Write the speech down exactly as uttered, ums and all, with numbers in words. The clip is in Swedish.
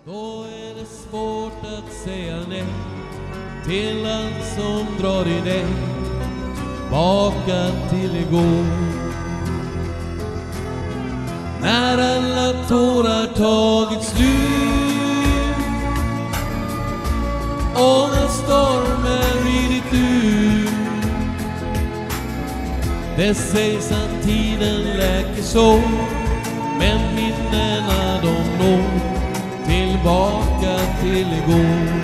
Då är det svårt att säga nej till allt som drar i dig tillbaka till igår. När alla tårar tagit slut och när stormen ridit ut. Det sägs att tiden läker så, men minnena de når tillbaka till igår.